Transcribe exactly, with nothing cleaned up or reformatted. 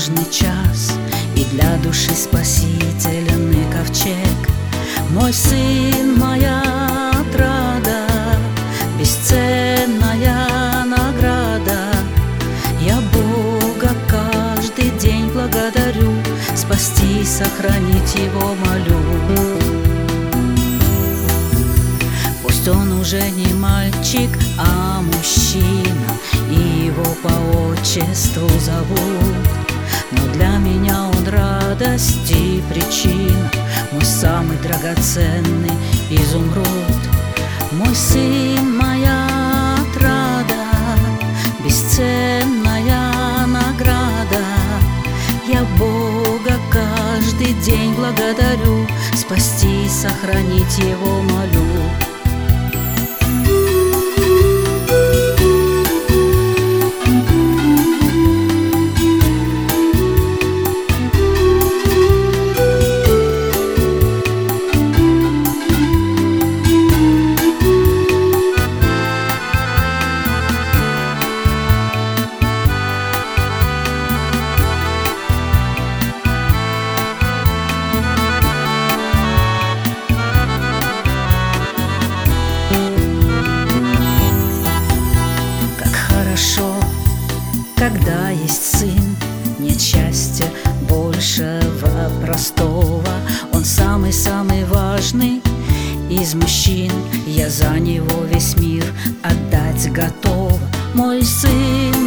тревожный час, и для души спасительный ковчег. Мой сын, моя отрада, бесценная награда. Я Бога каждый день благодарю, спасти, сохранить Его молю. Пусть он уже не мальчик, а мужчина, и его по отчеству зовут, но для меня он радость и причина, мой самый драгоценный изумруд. Мой сын, моя отрада, бесценная награда. Я Бога каждый день благодарю, спасти, сохранить Его молю. Когда есть сын, нет счастья большего простого. Он самый-самый важный из мужчин, я за него весь мир отдать готова. Мой сын,